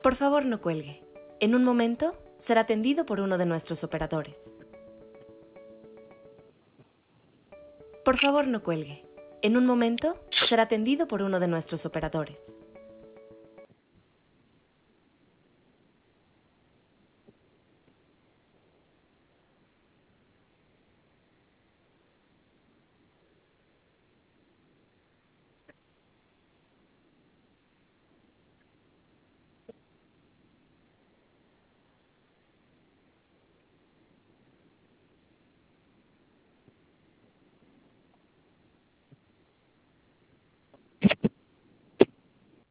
Por favor, no cuelgue. En un momento será atendido por uno de nuestros operadores. Por favor, no cuelgue. En un momento será atendido por uno de nuestros operadores.